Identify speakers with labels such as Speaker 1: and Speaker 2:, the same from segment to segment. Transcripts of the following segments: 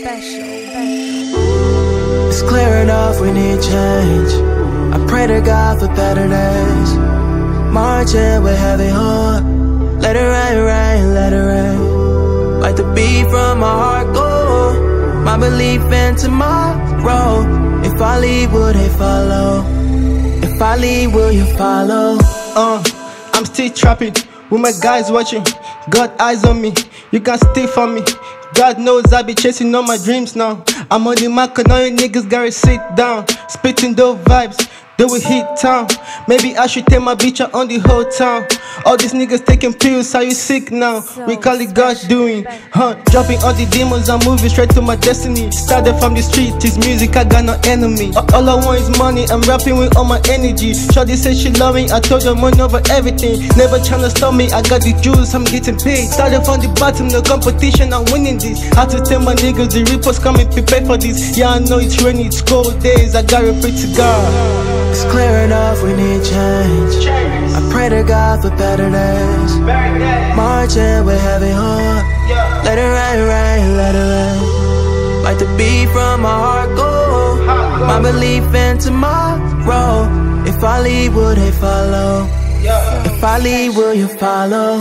Speaker 1: It's clear enough we need change. I pray to God for better days. Marching with heavy heart. Let it rain, rain, let it rain. Like the beat from my heart go. My belief in tomorrow. If I lead, will they follow? If I lead, will you follow?
Speaker 2: I'm still trapping with my guys watching. Got eyes on me, you can't steal from me. God knows I be chasing all my dreams now. I'm on the mark and all you niggas gotta sit down. Spitting those vibes, they will hit town. Maybe I should take my bitch out on the whole town. All these niggas taking pills, are you sick now? We call it God doing, dropping all the demons, I'm moving straight to my destiny. Started from the street, it's music, I got no enemy. All I want is money, I'm rapping with all my energy. Shorty said she love me, I told her money over everything. Never tryna stop me, I got the juice, I'm getting paid. Started from the bottom, no competition, I'm winning this. Had to tell my niggas, the reapers coming, prepare for this. Yeah, I know it's rainy, it's cold days, I gotta pray to God.
Speaker 1: It's clear enough we need change. I pray to God for better days. Marching with heavy heart. Let it rain, rain, let it rain. Like the beat from my heart go. My belief in tomorrow. If I lead, will they follow? If I lead, will you follow?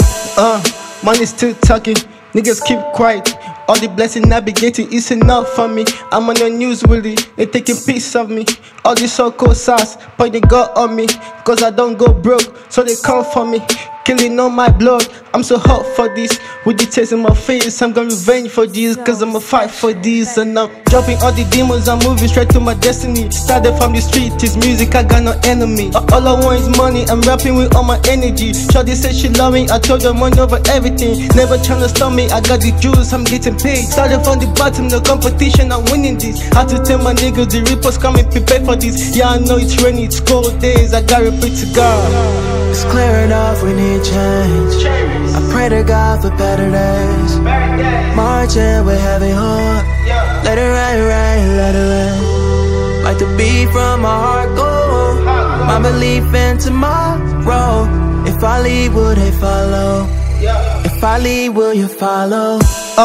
Speaker 2: Money still talking, niggas keep quiet. All the blessing I be getting is enough for me. I'm on the news really, they taking piece of me. All this so-called sauce, pointing God on me. Cause I don't go broke, so they come for me. Killing on my blood, I'm so hot for this. With the taste in my face, I'm gonna revenge for this. Cause I'ma fight for this. And I'm dropping all the demons, I'm moving straight to my destiny. Started from the street, it's music, I got no enemy. All I want is money, I'm rapping with all my energy. Shorty said she love me, I told her money over everything. Never tryna stop me, I got the juice, I'm getting paid. Started from the bottom, no competition, I'm winning this. Had to tell my niggas, the reapers coming, prepare for this. Yeah, I know it's rainy, it's cold days, I gotta pray to God.
Speaker 1: It's clear enough we need change. I pray to God for better days. Marching with heavy heart. Let it rain, rain, let it rain. Like the beat from my heart go. My belief in tomorrow. If I lead, will they follow? If I lead, will you follow?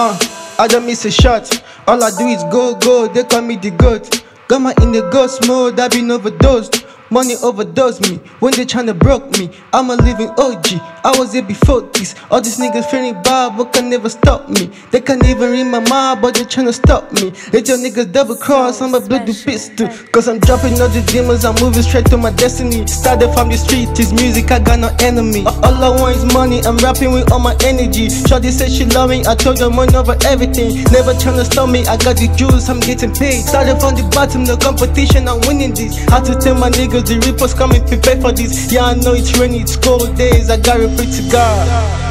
Speaker 2: I don't miss a shot. All I do is go, go, they call me the GOAT. Got my in the ghost mode, I been overdosed. Money overdosed me when they tryna broke me. I'm a living OG, I was here before this. All these niggas feeling bad but can never stop me. They can't even read my mind but they tryna stop me. Let your niggas double cross, I'm a bloody pistol. Cause I'm dropping all the demons, I'm moving straight to my destiny. Started from the street, it's music, I got no enemy. All I want is money, I'm rapping with all my energy. Shorty said she love me, I told her money over everything. Never tryna stop me, I got the juice, I'm getting paid. Started from the bottom, no competition, I'm winning this. Had to tell my niggas, the reapers coming, prepare for this. Yeah, I know it's rainy, it's cold days, I gotta pray to God.